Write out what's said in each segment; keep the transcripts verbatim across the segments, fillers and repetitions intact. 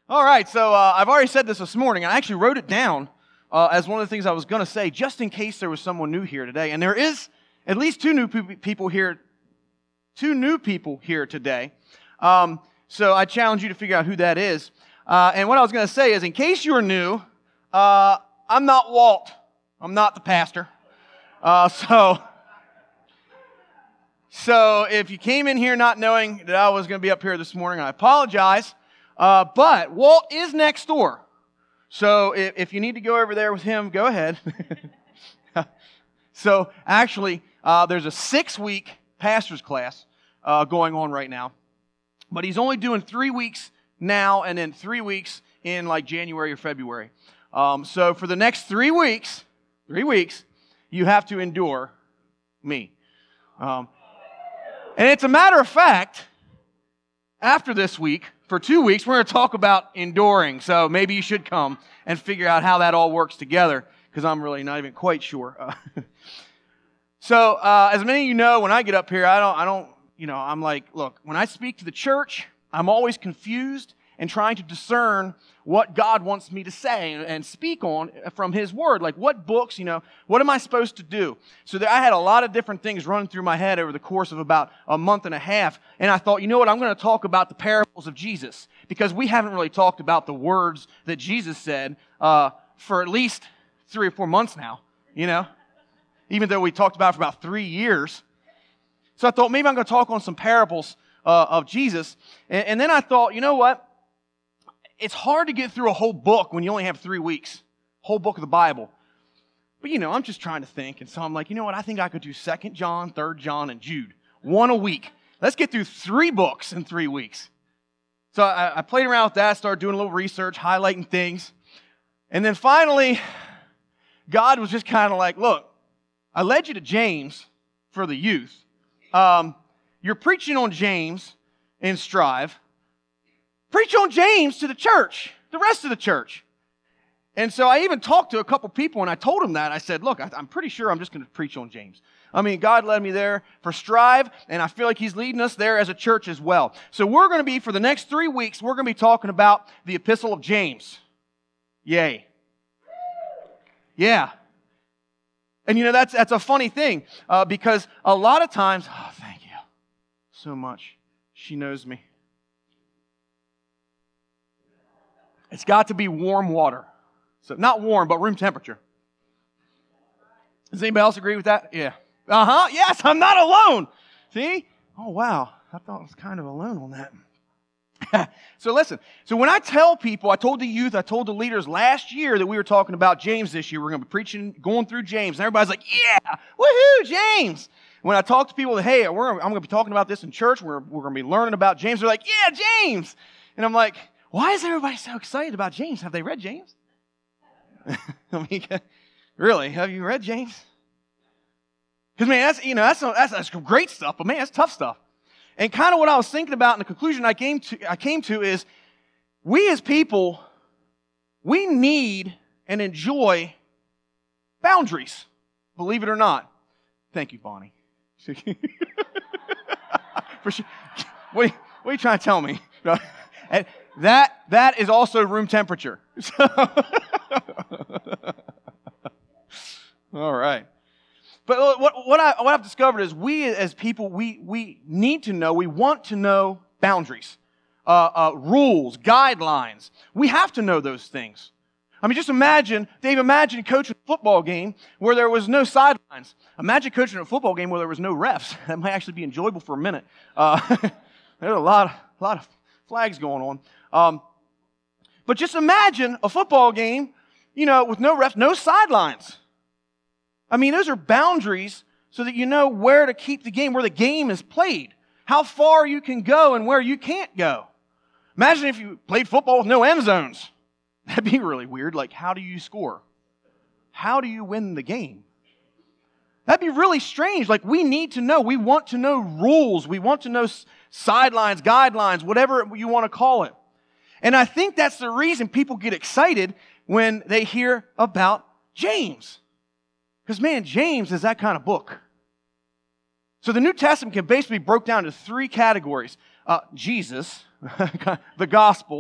All right, so uh, I've already said this this morning. I actually wrote it down uh, as one of the things I was going to say, just in case there was someone new here today. And there is at least two new pe- people here, two new people here today. Um, so I challenge you to figure out who that is. Uh, and what I was going to say is, in case you're new, uh, I'm not Walt. I'm not the pastor. Uh, so, so if you came in here not knowing that I was going to be up here this morning, I apologize. Uh, but Walt is next door. So if, if you need to go over there with him, go ahead. So actually, uh, there's a six-week pastor's class uh, going on right now. But he's only doing three weeks now and then three weeks in like January or February. Um, so for the next three weeks, three weeks, you have to endure me. Um, and it's a matter of fact, after this week, for two weeks, we're going to talk about enduring. So maybe you should come and figure out how that all works together, because I'm really not even quite sure. Uh, so uh, as many of you know, when I get up here, I don't, I don't, you know, I'm like, look, when I speak to the church, I'm always confused and trying to discern what God wants me to say and, and speak on from His Word. Like, what books, you know, what am I supposed to do? So there, I had a lot of different things running through my head over the course of about a month and a half. And I thought, you know what, I'm going to talk about the parables of Jesus, because we haven't really talked about the words that Jesus said uh, for at least three or four months now, you know, even though we talked about it for about three years. So I thought maybe I'm going to talk on some parables uh, of Jesus. And, and then I thought, you know what? It's hard to get through a whole book when you only have three weeks. Whole book of the Bible. But, you know, I'm just trying to think. And so I'm like, you know what? I think I could do Second John, Third John, and Jude. One a week. Let's get through three books in three weeks. So I, I played around with that, started doing a little research, highlighting things. And then finally, God was just kind of like, look, I led you to James for the youth. Um, you're preaching on James in Strive. Preach on James to the church, the rest of the church. And so I even talked to a couple people, and I told them that. I said, look, I, I'm pretty sure I'm just going to preach on James. I mean, God led me there for Strive, and I feel like He's leading us there as a church as well. So we're going to be, for the next three weeks, we're going to be talking about the Epistle of James. Yay. Yeah. And you know, that's that's a funny thing, uh, because a lot of times, oh, thank you so much. She knows me. It's got to be warm water. So not warm, but room temperature. Does anybody else agree with that? Yeah. Uh-huh. Yes, I'm not alone. See? Oh, wow. I thought I was kind of alone on that. So listen. So when I tell people, I told the youth, I told the leaders last year that we were talking about James this year. We're going to be preaching, going through James. And everybody's like, yeah, woohoo, James. When I talk to people that, hey, we're, I'm going to be talking about this in church. We're, we're going to be learning about James. They're like, yeah, James. And I'm like, why is everybody so excited about James? Have they read James? I mean, really, have you read James? Because, man, that's, you know, that's, that's, that's great stuff, but, man, that's tough stuff. And kind of what I was thinking about, and the conclusion I came to, I came to is, we as people, we need and enjoy boundaries, believe it or not. Thank you, Bonnie. For sure. What are, you, what are you trying to tell me? And that that is also room temperature. All right. But what what I what I've discovered is we as people we we need to know, we want to know boundaries, uh, uh, rules, guidelines. We have to know those things. I mean, just imagine, Dave, imagine coaching a football game where there was no sidelines. Imagine coaching a football game where there was no refs. That might actually be enjoyable for a minute. Uh, there's a lot, a lot of flags going on. Um, but just imagine a football game, you know, with no refs, no sidelines. I mean, those are boundaries so that you know where to keep the game, where the game is played, how far you can go and where you can't go. Imagine if you played football with no end zones. That'd be really weird. Like, how do you score? How do you win the game? That'd be really strange. Like, we need to know. We want to know rules. We want to know sidelines, guidelines, whatever you want to call it. And I think that's the reason people get excited when they hear about James. Because, man, James is that kind of book. So the New Testament can basically be broke down into three categories. Uh, Jesus, the Gospels,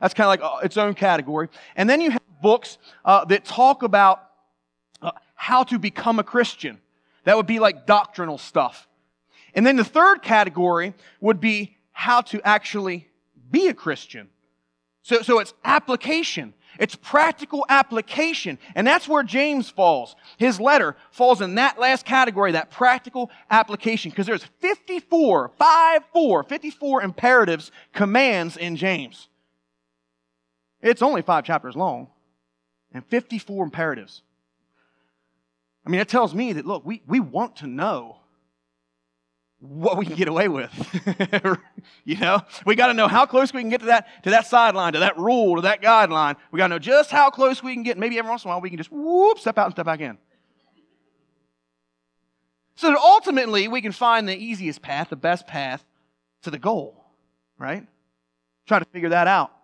That's kind of like uh, its own category. And then you have books uh, that talk about uh, how to become a Christian. That would be like doctrinal stuff. And then the third category would be how to actually be a Christian. So, so it's application. It's practical application. And that's where James falls. His letter falls in that last category, that practical application. Because there's fifty-four, five, four, fifty-four imperatives, commands in James. It's only five chapters long. And fifty-four imperatives. I mean, it tells me that, look, we, we want to know what we can get away with. You know, we got to know how close we can get to that to that sideline, to that rule, to that guideline. We got to know just how close we can get. Maybe every once in a while we can just whoop, step out and step back in. So that ultimately we can find the easiest path, the best path to the goal, right? Try to figure that out.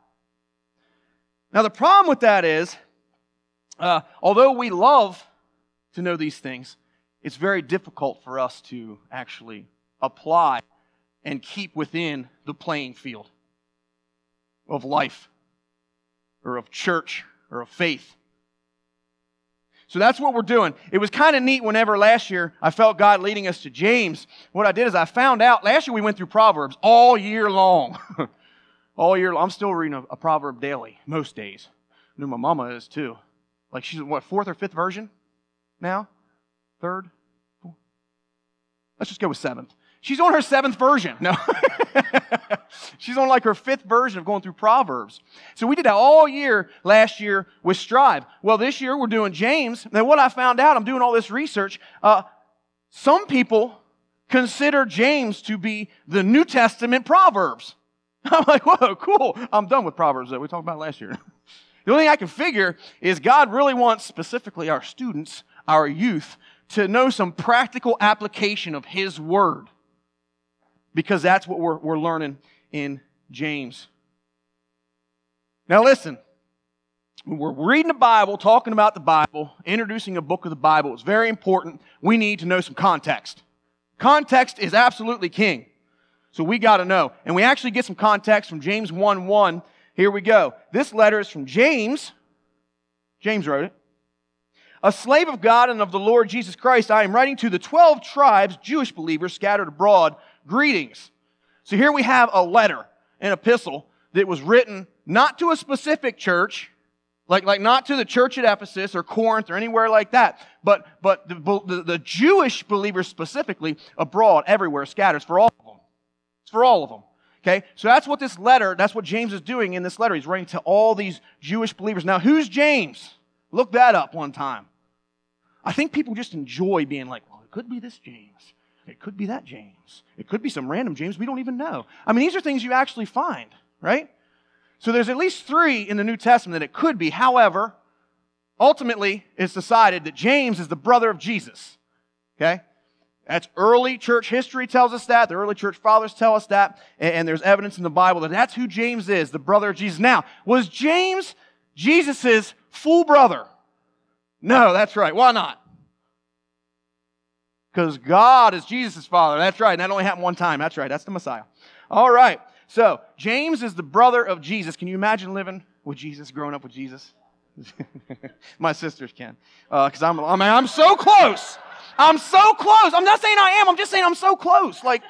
Now the problem with that is, uh, although we love to know these things, it's very difficult for us to actually apply and keep within the playing field of life or of church or of faith. So that's what we're doing. It was kind of neat whenever last year I felt God leading us to James. What I did is I found out, last year we went through Proverbs all year long. all year long. I'm still reading a, a proverb daily, most days. I know my mama is too. Like she's, what, fourth or fifth version now? Third? Fourth? Let's just go with seventh. She's on her seventh version. No. She's on like her fifth version of going through Proverbs. So we did that all year last year with Strive. Well, this year we're doing James. And what I found out, I'm doing all this research, uh, some people consider James to be the New Testament Proverbs. I'm like, whoa, cool. I'm done with Proverbs that we talked about last year. The only thing I can figure is God really wants specifically our students, our youth, to know some practical application of His Word. Because that's what we're, we're learning in James. Now listen, when we're reading the Bible, talking about the Bible, introducing a book of the Bible, it's very important. We need to know some context. Context is absolutely king. So we got to know. And we actually get some context from James one one. Here we go. This letter is from James. James wrote it. A slave of God and of the Lord Jesus Christ, I am writing to the twelve tribes, Jewish believers scattered abroad, greetings. So here we have a letter, an epistle, that was written not to a specific church, like, like not to the church at Ephesus or Corinth or anywhere like that, but, but the, the, the Jewish believers specifically abroad, everywhere, scattered. It's for all of them. It's for all of them. Okay, so that's what this letter, that's what James is doing in this letter. He's writing to all these Jewish believers. Now, who's James? Look that up one time. I think people just enjoy being like, well, it could be this James. It could be that James. It could be some random James we don't even know. I mean, these are things you actually find, right? So there's at least three in the New Testament that it could be. However, ultimately, it's decided that James is the brother of Jesus. Okay? That's early church history tells us that. The early church fathers tell us that. And there's evidence in the Bible that that's who James is, the brother of Jesus. Now, was James Jesus' full brother? No, that's right. Why not? Because God is Jesus' father. That's right. And that only happened one time. That's right. That's the Messiah. All right. So, James is the brother of Jesus. Can you imagine living with Jesus, growing up with Jesus? My sisters can. Because uh, I'm, I mean, I'm so close. I'm so close. I'm not saying I am. I'm just saying I'm so close. Like,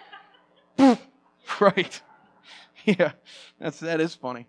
right. Yeah, that's, that is funny.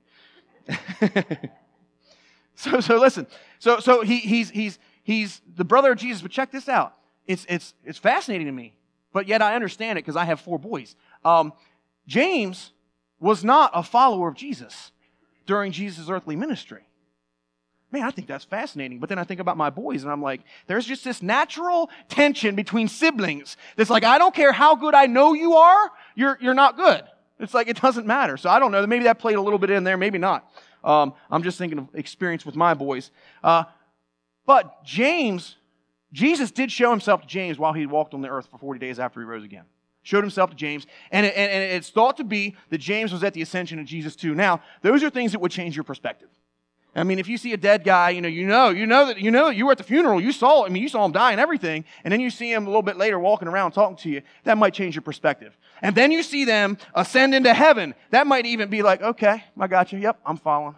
so, so listen. So, so he, he's, he's, he's the brother of Jesus. But check this out. It's, it's, it's fascinating to me. But yet I understand it because I have four boys. Um, James was not a follower of Jesus during Jesus' earthly ministry. Man, I think that's fascinating. But then I think about my boys and I'm like, there's just this natural tension between siblings. That's like, I don't care how good I know you are, you're, you're not good. It's like, it doesn't matter. So I don't know. Maybe that played a little bit in there, maybe not. Um, I'm just thinking of experience with my boys. Uh, but James, Jesus did show himself to James while he walked on the earth for forty days after he rose again. Showed himself to James. And, it, and it's thought to be that James was at the ascension of Jesus too. Now, those are things that would change your perspective. I mean, if you see a dead guy, you know, you know, you know that you know you were at the funeral, you saw, I mean, you saw him die and everything, and then you see him a little bit later walking around talking to you. That might change your perspective. And then you see them ascend into heaven. That might even be like, okay, I got you. Yep, I'm following.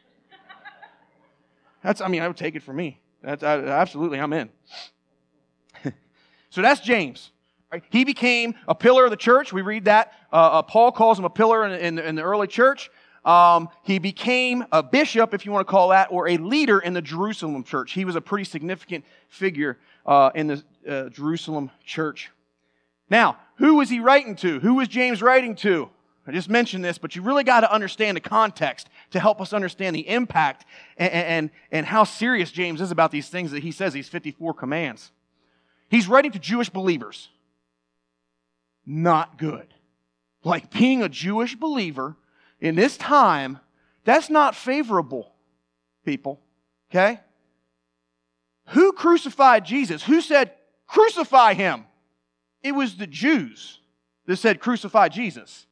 That's, I mean, I would take it from me. That's I, absolutely, I'm in. So that's James. Right? He became a pillar of the church. We read that. Uh, uh, Paul calls him a pillar in, in, in the early church. Um, he became a bishop, if you want to call that, or a leader in the Jerusalem church. He was a pretty significant figure uh, in the uh, Jerusalem church. Now, who was he writing to? Who was James writing to? I just mentioned this, but you really got to understand the context to help us understand the impact and, and, and how serious James is about these things that he says, these fifty-four commands. He's writing to Jewish believers. Not good. Like being a Jewish believer in this time, that's not favorable, people. Okay? Who crucified Jesus? Who said, crucify him? It was the Jews that said, crucify Jesus.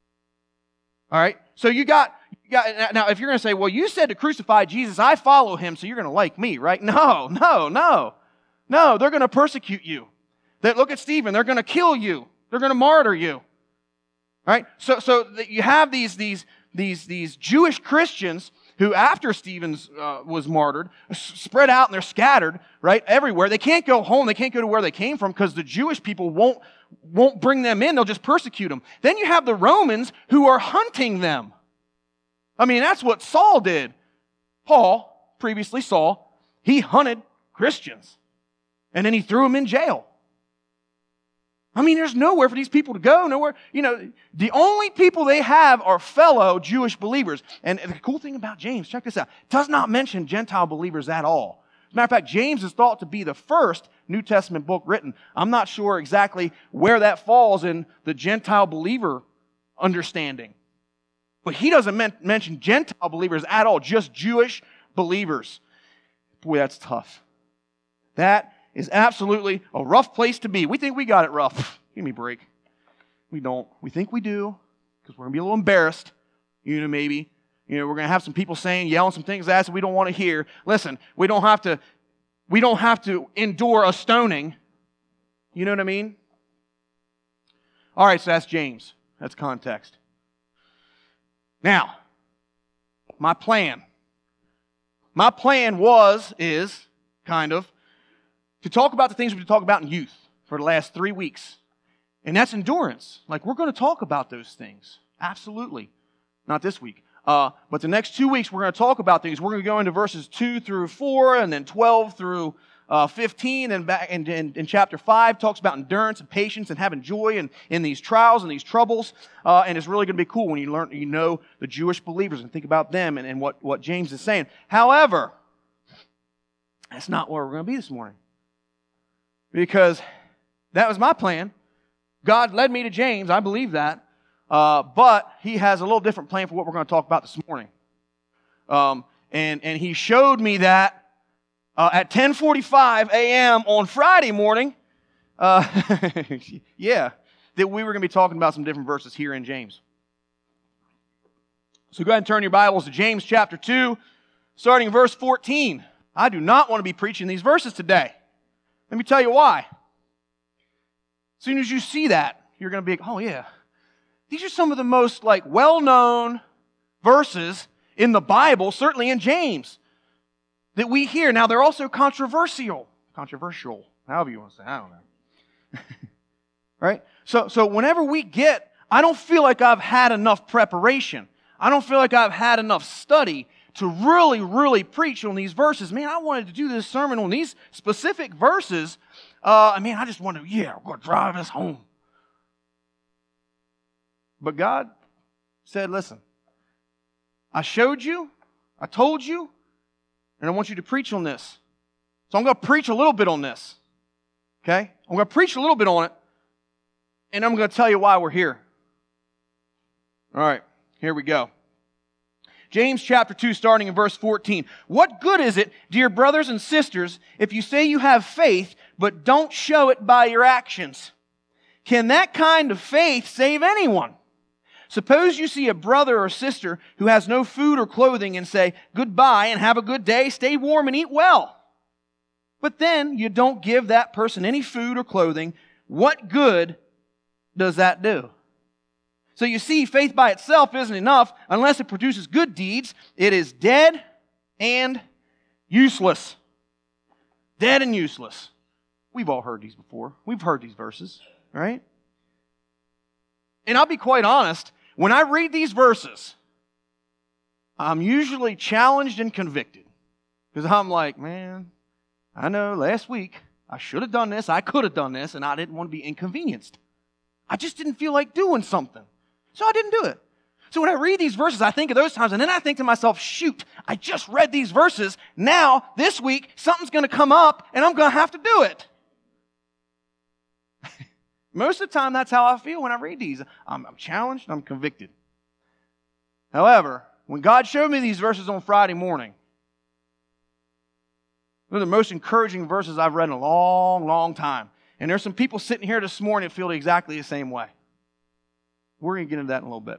All right? So you got, you got now if you're going to say, well, you said to crucify Jesus, I follow him, so you're going to like me, right? No, no, no. No, they're going to persecute you. They, look at Stephen. They're going to kill you. They're going to martyr you. Right? So, so you have these, these, these, these Jewish Christians who, after Stephen uh, was martyred, spread out and they're scattered, right, everywhere. They can't go home. They can't go to where they came from because the Jewish people won't, won't bring them in. They'll just persecute them. Then you have the Romans who are hunting them. I mean, that's what Saul did. Paul, previously Saul, he hunted Christians. And then he threw them in jail. I mean, there's nowhere for these people to go, nowhere. You know, the only people they have are fellow Jewish believers. And the cool thing about James, check this out, does not mention Gentile believers at all. As a matter of fact, James is thought to be the first New Testament book written. I'm not sure exactly where that falls in the Gentile believer understanding. But he doesn't men- mention Gentile believers at all, just Jewish believers. Boy, that's tough. That is absolutely a rough place to be. We think we got it rough. Give me a break. We don't. We think we do because we're going to be a little embarrassed. You know, maybe. You know, we're going to have some people saying, yelling some things at us that we don't want to hear. Listen, we don't have to, we don't have to endure a stoning. You know what I mean? All right, so that's James. That's context. Now, my plan. My plan was, is, kind of, to talk about the things we've been talking about in youth for the last three weeks. And that's endurance. Like, we're going to talk about those things. Absolutely. Not this week. Uh, but the next two weeks, we're going to talk about things. We're going to go into verses two through four, and then twelve through uh, fifteen. And back in, in, in chapter five, talks about endurance and patience and having joy in, in these trials and these troubles. Uh, and it's really going to be cool when you learn, you know the Jewish believers and think about them and, and what, what James is saying. However, that's not where we're going to be this morning. Because that was my plan. God led me to James. I believe that. Uh, but He has a little different plan for what we're going to talk about this morning. Um, and, and He showed me that uh, at ten forty-five a.m. on Friday morning. Uh, yeah. That we were going to be talking about some different verses here in James. So go ahead and turn your Bibles to James chapter two, starting in verse fourteen. I do not want to be preaching these verses today. Let me tell you why. As soon as you see that, you're going to be like, oh yeah, these are some of the most like well-known verses in the Bible, certainly in James, that we hear. Now, they're also controversial. Controversial, however you want to say, I don't know. Right? So, so whenever we get, I don't feel like I've had enough preparation. I don't feel like I've had enough study to really, really preach on these verses. Man, I wanted to do this sermon on these specific verses. Uh, I mean, I just wanted to, yeah, we're going to drive us home. But God said, listen, I showed you, I told you, and I want you to preach on this. So I'm going to preach a little bit on this. Okay? I'm going to preach a little bit on it, and I'm going to tell you why we're here. All right, here we go. James chapter two, starting in verse fourteen. What good is it, dear brothers and sisters, if you say you have faith, but don't show it by your actions? Can that kind of faith save anyone? Suppose you see a brother or sister who has no food or clothing and say, goodbye and have a good day, stay warm and eat well. But then you don't give that person any food or clothing. What good does that do? So you see, faith by itself isn't enough unless it produces good deeds. It is dead and useless. Dead and useless. We've all heard these before. We've heard these verses, right? And I'll be quite honest, when I read these verses, I'm usually challenged and convicted. Because I'm like, man, I know last week I should have done this, I could have done this, and I didn't want to be inconvenienced. I just didn't feel like doing something. So I didn't do it. So when I read these verses, I think of those times, and then I think to myself, shoot, I just read these verses. Now, this week, something's going to come up, and I'm going to have to do it. Most of the time, that's how I feel when I read these. I'm, I'm challenged, I'm convicted. However, when God showed me these verses on Friday morning, they're the most encouraging verses I've read in a long, long time. And there's some people sitting here this morning that feel exactly the same way. We're going to get into that in a little bit.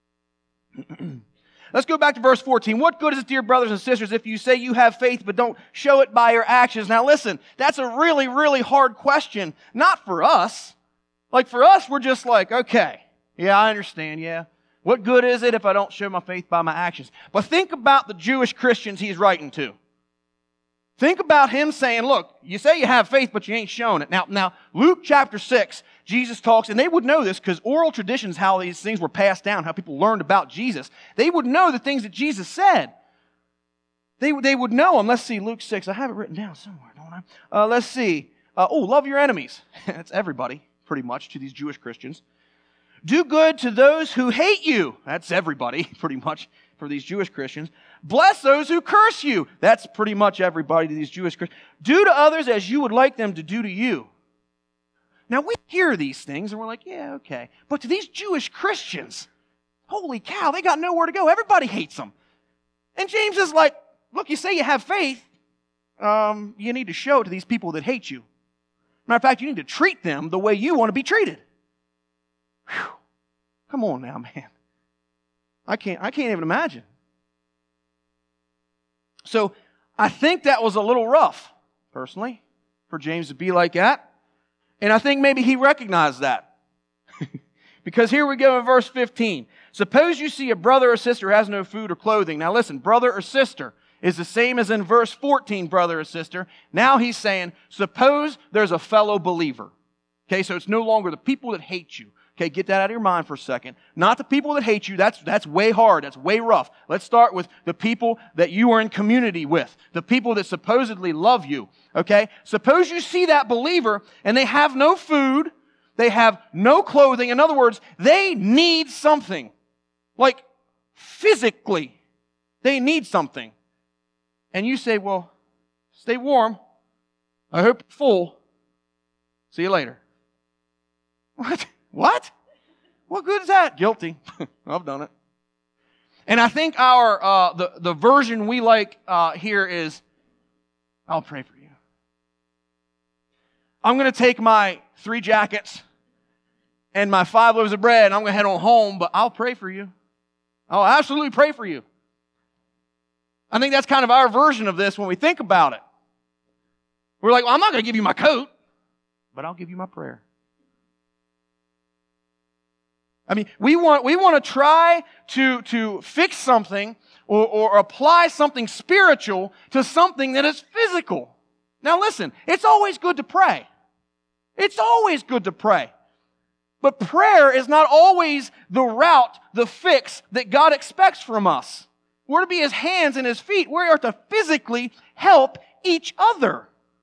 Let's go back to verse fourteen. What good is it, dear brothers and sisters, if you say you have faith but don't show it by your actions? Now listen, that's a really, really hard question. Not for us. Like for us, we're just like, okay, yeah, I understand, yeah. What good is it if I don't show my faith by my actions? But think about the Jewish Christians he's writing to. Think about him saying, look, you say you have faith, but you ain't showing it. Now, now Luke chapter six, Jesus talks, and they would know this because oral traditions, how these things were passed down, how people learned about Jesus. They would know the things that Jesus said. They, they would know them. Let's see, Luke six. I have it written down somewhere, don't I? Uh, let's see. Uh, oh, love your enemies. That's everybody, pretty much, to these Jewish Christians. Do good to those who hate you. That's everybody, pretty much, for these Jewish Christians. Bless those who curse you. That's pretty much everybody to these Jewish Christians. Do to others as you would like them to do to you. Now, we hear these things and we're like, yeah, okay. But to these Jewish Christians, holy cow, they got nowhere to go. Everybody hates them. And James is like, look, you say you have faith. Um, you need to show it to these people that hate you. Matter of fact, you need to treat them the way you want to be treated. Whew. Come on now, man. I can't, I can't even imagine. So I think that was a little rough, personally, for James to be like that. And I think maybe he recognized that. Because here we go in verse fifteen. Suppose you see a brother or sister who has no food or clothing. Now listen, brother or sister is the same as in verse fourteen, brother or sister. Now he's saying, suppose there's a fellow believer. Okay, so it's no longer the people that hate you. Okay, get that out of your mind for a second. Not the people that hate you. That's, that's way hard. That's way rough. Let's start with the people that you are in community with. The people that supposedly love you. Okay? Suppose you see that believer and they have no food. They have no clothing. In other words, they need something. Like, physically, they need something. And you say, well, stay warm. I hope you're full. See you later. What? What? What good is that? Guilty. I've done it. And I think our uh, the the version we like uh, here is, I'll pray for you. I'm going to take my three jackets and my five loaves of bread, and I'm going to head on home, but I'll pray for you. I'll absolutely pray for you. I think that's kind of our version of this when we think about it. We're like, well, I'm not going to give you my coat, but I'll give you my prayer. I mean, we want we want to try to, to fix something or, or apply something spiritual to something that is physical. Now listen, it's always good to pray. It's always good to pray. But prayer is not always the route, the fix that God expects from us. We're to be His hands and His feet. We are to physically help each other.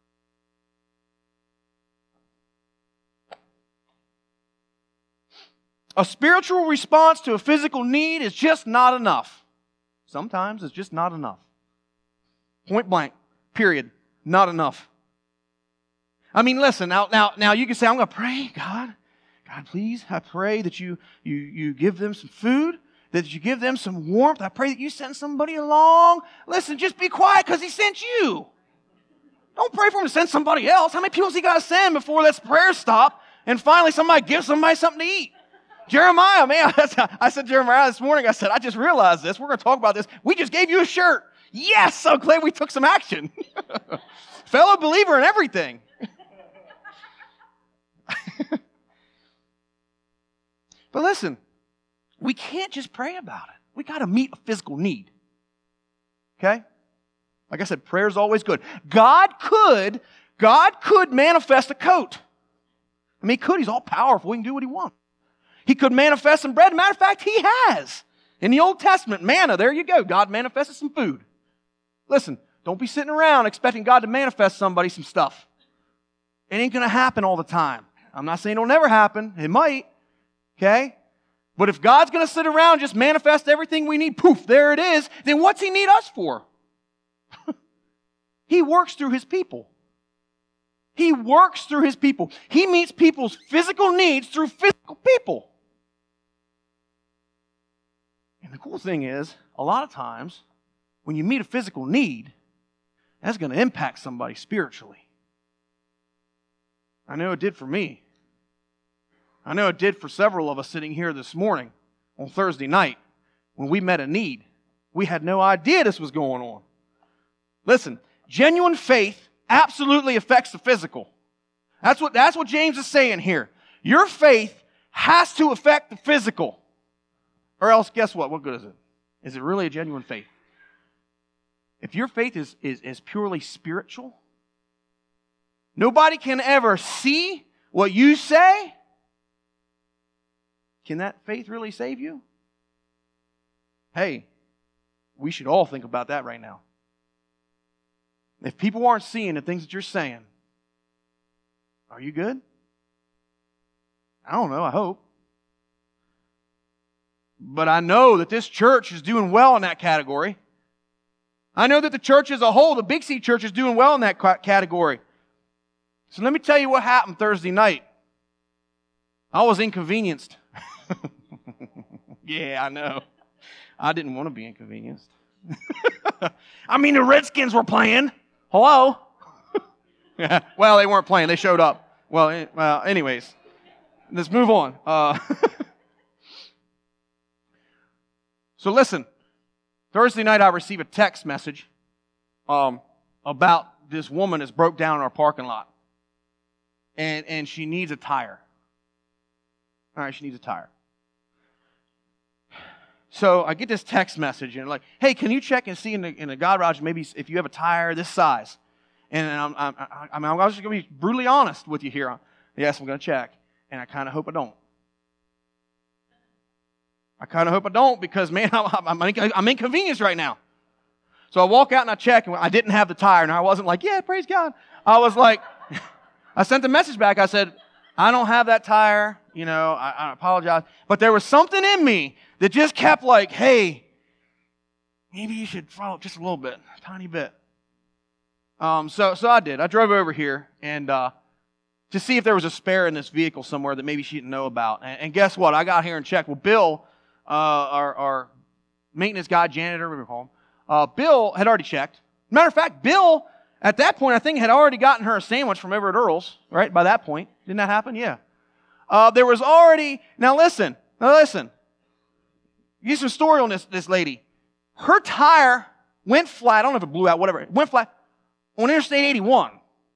A spiritual response to a physical need is just not enough. Sometimes it's just not enough. Point blank. Period. Not enough. I mean, listen, now, now, now you can say, I'm going to pray, God. God, please, I pray that you, you, you give them some food, that you give them some warmth. I pray that you send somebody along. Listen, just be quiet because He sent you. Don't pray for Him to send somebody else. How many people has He got to send before this prayer stop and finally somebody gives somebody something to eat? Jeremiah, man, I said Jeremiah this morning, I said, I just realized this. We're going to talk about this. We just gave you a shirt. Yes, so glad we took some action. Fellow believer in everything. But listen, we can't just pray about it. We got to meet a physical need. Okay? Like I said, prayer is always good. God could, God could manifest a coat. I mean, he could. He's all powerful. He can do what he wants. He could manifest some bread. Matter of fact, he has. In the Old Testament, manna, there you go. God manifested some food. Listen, don't be sitting around expecting God to manifest somebody some stuff. It ain't going to happen all the time. I'm not saying it'll never happen. It might. Okay? But if God's going to sit around and just manifest everything we need, poof, there it is, then what's he need us for? He works through his people. He works through his people. He meets people's physical needs through physical people. And the cool thing is, a lot of times, when you meet a physical need, that's going to impact somebody spiritually. I know it did for me. I know it did for several of us sitting here this morning on Thursday night when we met a need. We had no idea this was going on. Listen, genuine faith absolutely affects the physical. That's what, that's what James is saying here. Your faith has to affect the physical. Or else, guess what? What good is it? Is it really a genuine faith? If your faith is, is, is purely spiritual, nobody can ever see what you say. Can that faith really save you? Hey, we should all think about that right now. If people aren't seeing the things that you're saying, are you good? I don't know, I hope. But I know that this church is doing well in that category. I know that the church as a whole, the Big C Church, is doing well in that category. So let me tell you what happened Thursday night. I was inconvenienced. Yeah, I know. I didn't want to be inconvenienced. I mean, the Redskins were playing. Hello? Well, they weren't playing. They showed up. Well, eh, well anyways, let's move on. Uh, so listen, Thursday night I received a text message um, about this woman that's broke down in our parking lot. And, and she needs a tire. All right, she needs a tire. So I get this text message and like, hey, can you check and see in the, in the garage maybe if you have a tire this size? And I'm, I'm, I'm, I'm just going to be brutally honest with you here. Yes, I'm going to check. And I kind of hope I don't. I kind of hope I don't because, man, I'm, I'm, I'm inconvenienced right now. So I walk out and I check and I didn't have the tire. And I wasn't like, yeah, praise God. I was like, I sent the message back. I said, I don't have that tire. You know, I, I apologize. But there was something in me that just kept like, hey, maybe you should follow just a little bit, a tiny bit. Um, so, so I did. I drove over here and uh, to see if there was a spare in this vehicle somewhere that maybe she didn't know about. And, and guess what? I got here and checked. Well, Bill, uh, our, our maintenance guy, janitor, whatever we call him, uh, Bill had already checked. Matter of fact, Bill, at that point, I think had already gotten her a sandwich from over at Earl's, right? By that point. Didn't that happen? Yeah. Uh, there was already, now listen, now listen. Give some story on this, this lady. Her tire went flat. I don't know if it blew out, whatever. It went flat on Interstate eighty-one.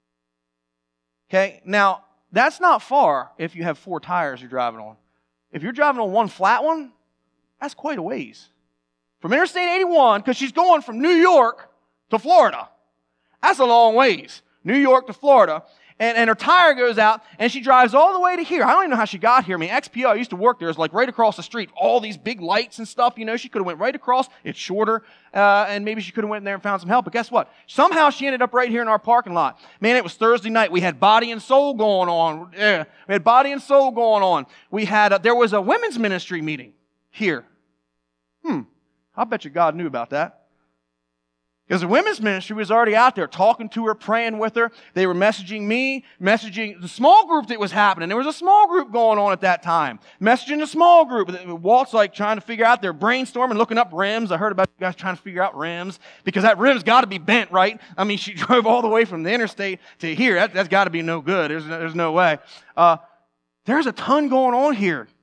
Okay, now that's not far if you have four tires you're driving on. If you're driving on one flat one, that's quite a ways. From Interstate eighty-one, because she's going from New York to Florida. That's a long ways. New York to Florida. And, and her tire goes out, and she drives all the way to here. I don't even know how she got here. I mean, X P O, I used to work there. It's like right across the street. All these big lights and stuff, you know. She could have went right across. It's shorter, uh, and maybe she could have went in there and found some help. But guess what? Somehow she ended up right here in our parking lot. Man, it was Thursday night. We had Body and Soul going on. Yeah, we had Body and Soul going on. We had, a, there was a women's ministry meeting here. Hmm, I bet you God knew about that. Because the women's ministry was already out there talking to her, praying with her. They were messaging me, messaging the small group that was happening. There was a small group going on at that time. Messaging the small group. Walt's like trying to figure out, they're brainstorming, looking up rims. I heard about you guys trying to figure out rims. Because that rim's got to be bent, right? I mean, she drove all the way from the interstate to here. That, that's got to be no good. There's, there's no way. Uh, there's a ton going on here.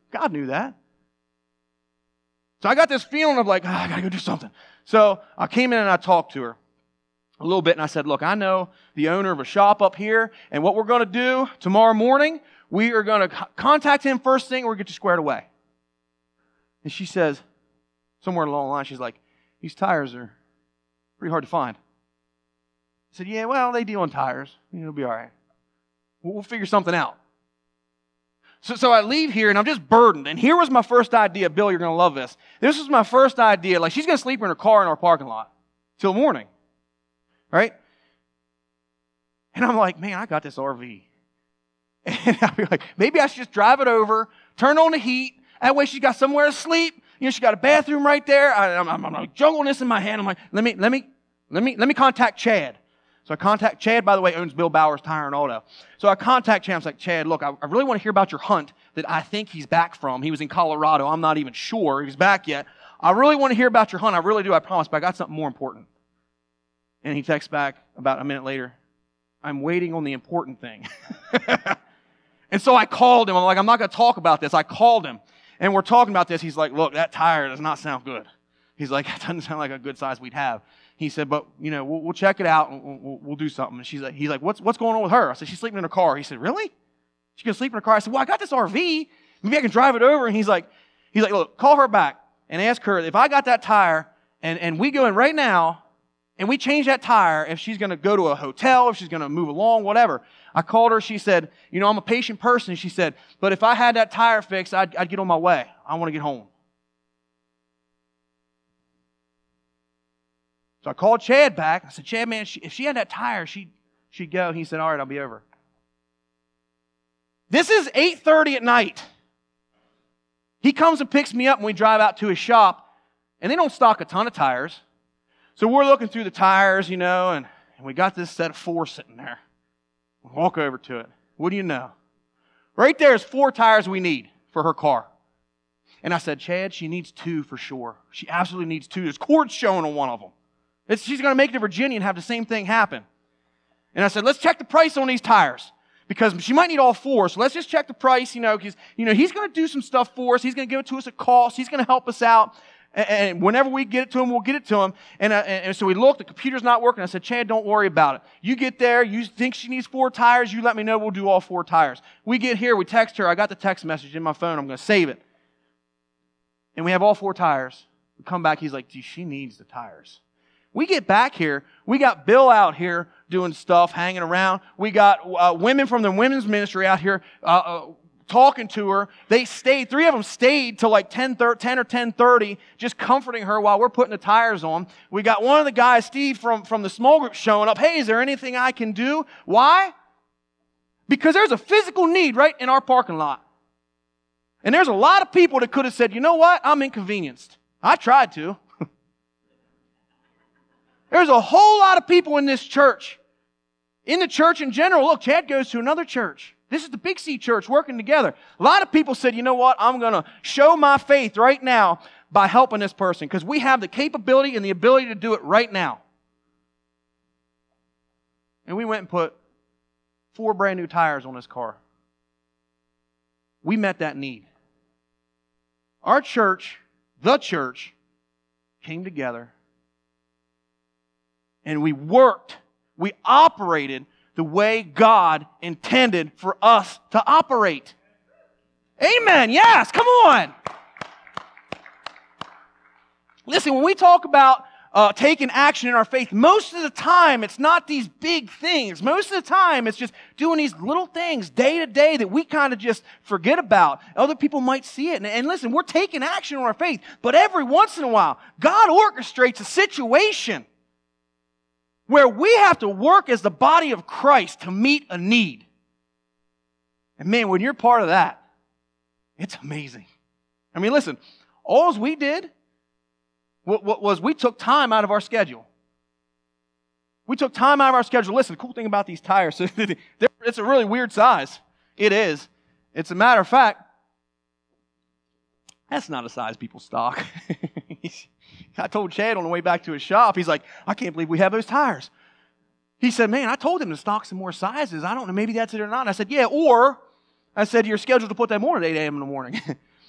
God knew that. So I got this feeling of like, oh, I got to go do something. So I came in and I talked to her a little bit, and I said, look, I know the owner of a shop up here, and what we're going to do tomorrow morning, we are going to contact him first thing, and we're going to get you squared away. And she says, somewhere along the line, she's like, these tires are pretty hard to find. I said, yeah, well, they deal in tires. It'll be all right. We'll, we'll figure something out. So, so I leave here, and I'm just burdened. And here was my first idea. Bill, you're going to love this. This was my first idea. Like, she's going to sleep in her car in our parking lot till morning. Right? And I'm like, man, I got this R V. And I'll be like, maybe I should just drive it over, turn on the heat. That way she's got somewhere to sleep. You know, she got a bathroom right there. I, I'm, I'm, I'm like juggling this in my hand. I'm like, let me, let me, let me, let me contact Chad. So I contact Chad, by the way, owns Bill Bowers Tire and Auto. So I contact Chad. I was like, Chad, look, I, I really want to hear about your hunt that I think he's back from. He was in Colorado. I'm not even sure he's back yet. I really want to hear about your hunt. I really do, I promise, but I got something more important. And he texts back about a minute later, I'm waiting on the important thing. And so I called him. I'm like, I'm not going to talk about this. I called him. And we're talking about this. He's like, look, that tire does not sound good. He's like, it doesn't sound like a good size we'd have. He said, but, you know, we'll, we'll check it out and we'll, we'll do something. And she's like, he's like, what's, what's going on with her? I said, she's sleeping in her car. He said, really? She's going to sleep in her car? I said, well, I got this R V. Maybe I can drive it over. And he's like, he's like, look, call her back and ask her if I got that tire and, and we go in right now and we change that tire, if she's going to go to a hotel, if she's going to move along, whatever. I called her. She said, you know, I'm a patient person. She said, but if I had that tire fixed, I'd, I'd get on my way. I want to get home. So I called Chad back. I said, Chad, man, she, if she had that tire, she'd, she'd go. And he said, all right, I'll be over. This is eight thirty at night. He comes and picks me up, and we drive out to his shop, and they don't stock a ton of tires. So we're looking through the tires, you know, and, and we got this set of four sitting there. We walk over to it. What do you know? Right there is four tires we need for her car. And I said, Chad, she needs two for sure. She absolutely needs two. There's cords showing on one of them. It's, she's going to make it to Virginia and have the same thing happen. And I said, let's check the price on these tires. Because she might need all four, so let's just check the price, you know, because, you know, he's going to do some stuff for us. He's going to give it to us at cost. He's going to help us out. And whenever we get it to him, we'll get it to him. And, uh, and so we looked, the computer's not working. I said, Chad, don't worry about it. You get there, you think she needs four tires, you let me know, we'll do all four tires. We get here, we text her. I got the text message in my phone. I'm going to save it. And we have all four tires. We come back, he's like, gee, she needs the tires. We get back here, we got Bill out here doing stuff, hanging around. We got uh, women from the women's ministry out here uh, uh, talking to her. They stayed, three of them stayed till like ten, ten or ten thirty, just comforting her while we're putting the tires on. We got one of the guys, Steve, from, from the small group showing up. Hey, is there anything I can do? Why? Because there's a physical need right in our parking lot. And there's a lot of people that could have said, you know what? I'm inconvenienced. I tried to. There's a whole lot of people in this church. In the church in general. Look, Chad goes to another church. This is the Big C church working together. A lot of people said, you know what? I'm going to show my faith right now by helping this person because we have the capability and the ability to do it right now. And we went and put four brand new tires on this car. We met that need. Our church, the church, came together and we worked, we operated the way God intended for us to operate. Amen. Yes, come on. Listen, when we talk about uh, taking action in our faith, most of the time it's not these big things. Most of the time it's just doing these little things day to day that we kind of just forget about. Other people might see it. And, and listen, we're taking action on our faith, but every once in a while, God orchestrates a situation where we have to work as the body of Christ to meet a need. And man, when you're part of that, it's amazing. I mean, listen, all we did was we took time out of our schedule. We took time out of our schedule. Listen, the cool thing about these tires, it's a really weird size. It is. It's a matter of fact, that's not a size people stock. I told Chad on the way back to his shop, he's like, I can't believe we have those tires. He said, man, I told him to stock some more sizes. I don't know, maybe that's it or not. And I said, yeah, or I said, you're scheduled to put them on at eight a.m. in the morning.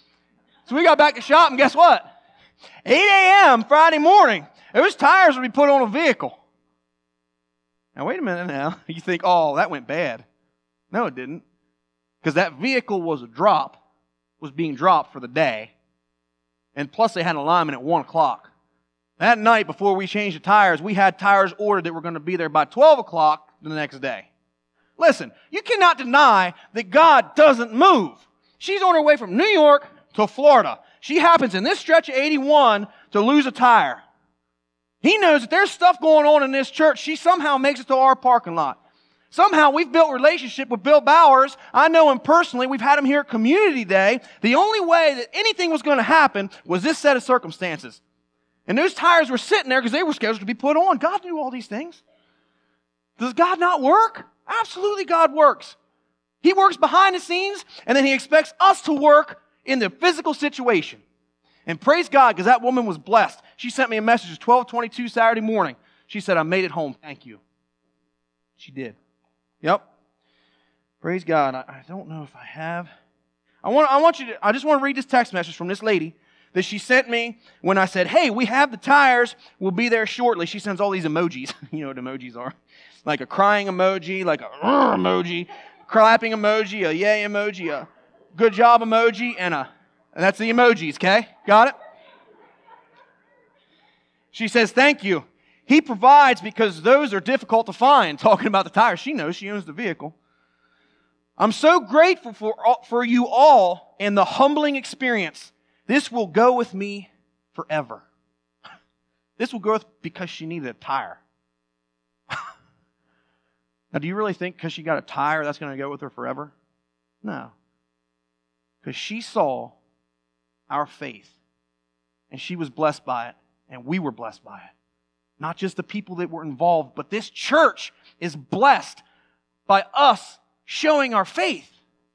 So we got back to shop, and guess what? eight a.m. Friday morning, those tires would be put on a vehicle. Now, wait a minute now. You think, oh, that went bad. No, it didn't. Because that vehicle was a drop, was being dropped for the day. And plus, they had an alignment at one o'clock. That night, before we changed the tires, we had tires ordered that were going to be there by twelve o'clock the next day. Listen, you cannot deny that God doesn't move. She's on her way from New York to Florida. She happens in this stretch of eighty-one to lose a tire. He knows that there's stuff going on in this church. She somehow makes it to our parking lot. Somehow we've built a relationship with Bill Bowers. I know him personally. We've had him here at Community Day. The only way that anything was going to happen was this set of circumstances. And those tires were sitting there because they were scheduled to be put on. God knew all these things. Does God not work? Absolutely, God works. He works behind the scenes, and then He expects us to work in the physical situation. And praise God, because that woman was blessed. She sent me a message at twelve twenty-two Saturday morning. She said, I made it home. Thank you. She did. Yep. Praise God. I, I don't know if I have. I want, I want you to, I just want to read this text message from this lady that she sent me when I said, hey, we have the tires. We'll be there shortly. She sends all these emojis. You know what emojis are? Like a crying emoji, like a emoji, clapping emoji, a yay emoji, a good job emoji, and a, and that's the emojis, okay? Got it? She says, thank you. He provides because those are difficult to find. Talking about the tires. She knows. She owns the vehicle. I'm so grateful for, for you all and the humbling experience. This will go with me forever. This will go with because she needed a tire. Now, do you really think because she got a tire that's going to go with her forever? No. Because she saw our faith. And she was blessed by it. And we were blessed by it. Not just the people that were involved, but this church is blessed by us showing our faith.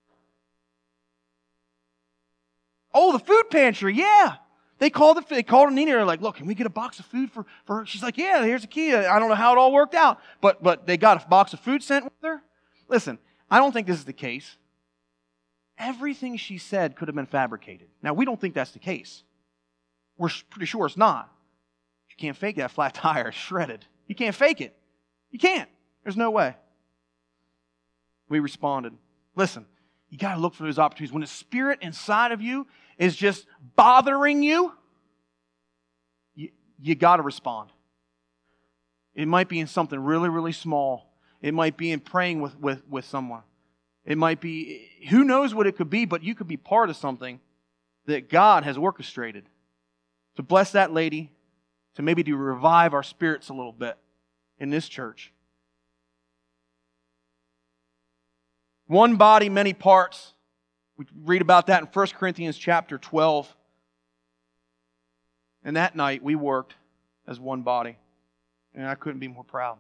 Oh, the food pantry, yeah. They called it. They called Anita. They're like, "Look, can we get a box of food for, for her?" She's like, "Yeah, here's the key." I don't know how it all worked out, but but they got a box of food sent with her. Listen, I don't think this is the case. Everything she said could have been fabricated. Now, we don't think that's the case. We're pretty sure it's not. You can't fake that flat tire. It's shredded. You can't fake it. You can't. There's no way. We responded. Listen, you got to look for those opportunities. When the Spirit inside of you is just bothering you, you, you got to respond. It might be in something really, really small. It might be in praying with, with, with someone. It might be, who knows what it could be, but you could be part of something that God has orchestrated. To bless that lady, to maybe to revive our spirits a little bit in this church. One body, many parts. We read about that in First Corinthians chapter twelve. And that night we worked as one body. And I couldn't be more proud.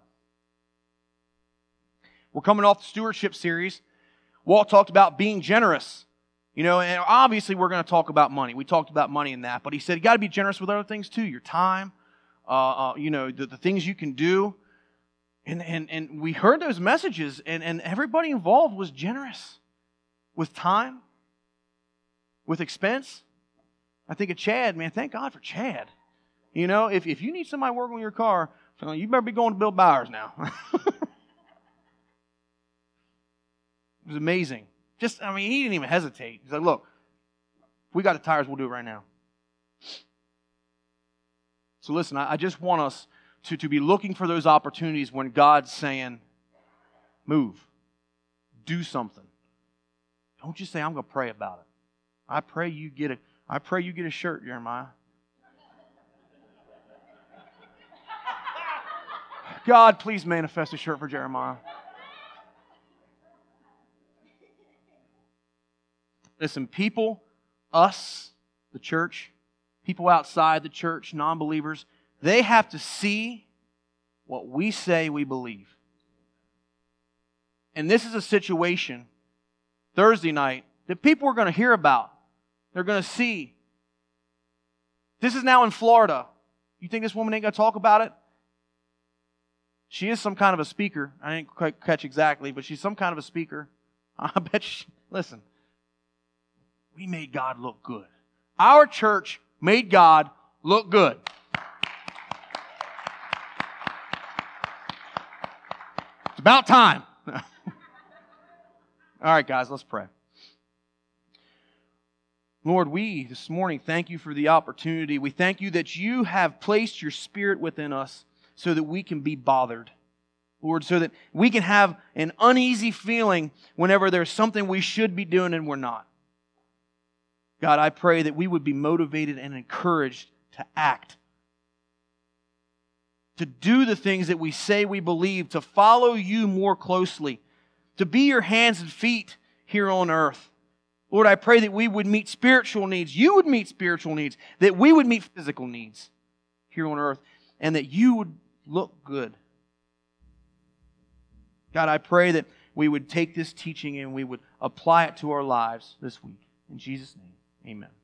We're coming off the stewardship series. Walt talked about being generous. You know, and obviously we're going to talk about money. We talked about money in that. But he said you got to be generous with other things too. Your time, uh, uh, you know, the, the things you can do. And, and, and we heard those messages, and, and everybody involved was generous with time, with expense. I think of Chad, man. Thank God for Chad. You know, if, if you need somebody working on your car, you better be going to Bill Bowers now. It was amazing. Just, I mean, he didn't even hesitate. He's like, look, if we got the tires, we'll do it right now. So listen, I, I just want us to, to be looking for those opportunities when God's saying, move, do something. Don't just say, I'm going to pray about it. I pray you get a, I pray you get a shirt, Jeremiah. God, please manifest a shirt for Jeremiah. Listen, people, us, the church, people outside the church, non-believers, they have to see what we say we believe. And this is a situation, Thursday night, that people are going to hear about. They're going to see. This is now in Florida. You think this woman ain't going to talk about it? She is some kind of a speaker. I didn't quite catch exactly, but she's some kind of a speaker. I bet she, listen, we made God look good. Our church made God look good. It's about time. All right, guys, let's pray. Lord, we this morning thank you for the opportunity. We thank you that you have placed your Spirit within us so that we can be bothered. Lord, so that we can have an uneasy feeling whenever there's something we should be doing and we're not. God, I pray that we would be motivated and encouraged to act, to do the things that we say we believe, to follow you more closely, to be your hands and feet here on earth. Lord, I pray that we would meet spiritual needs. You would meet spiritual needs. That we would meet physical needs here on earth. And that you would look good. God, I pray that we would take this teaching and we would apply it to our lives this week. In Jesus' name, amen.